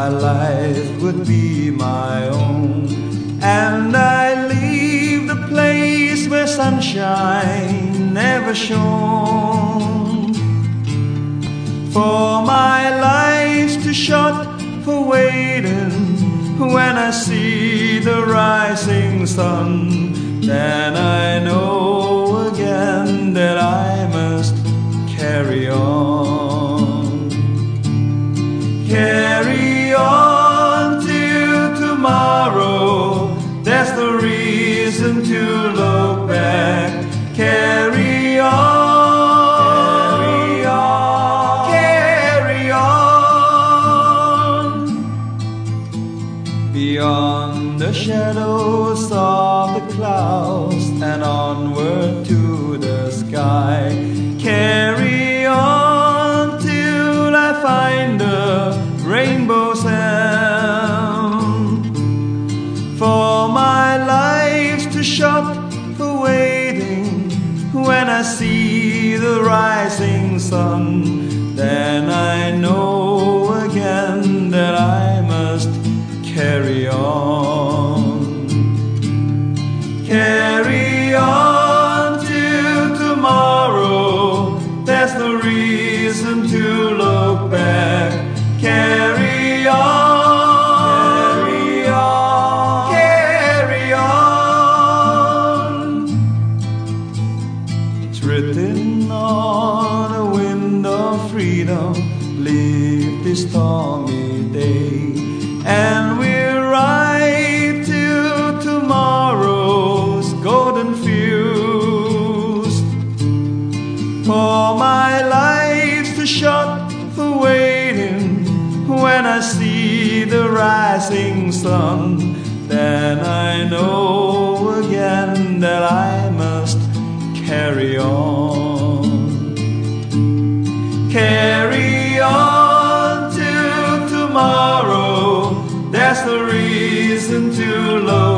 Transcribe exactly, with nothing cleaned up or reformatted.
my life would be my own, and I leave the place where sunshine never shone. For my life's too short for waiting. When I see the rising sun, then I know again that I must carry on. Carry on till tomorrow, there's no reason to look back. Carry on, carry on, carry on. Beyond the shadows of the clouds and onward to the sky. Carry on till I find the rainbow sound. For my life's too short for waiting. When I see the rising sun, then I know again that I must carry on. Carry on till tomorrow, there's no reason to look back. Carry on, carry on, carry on. It's written on a wind of freedom, live this stormy day, and we'll ride till tomorrow's golden fields. For my life's too short for waiting. When I see the rising sun, then I know again that I must carry on. Carry on till tomorrow, there's no reason to look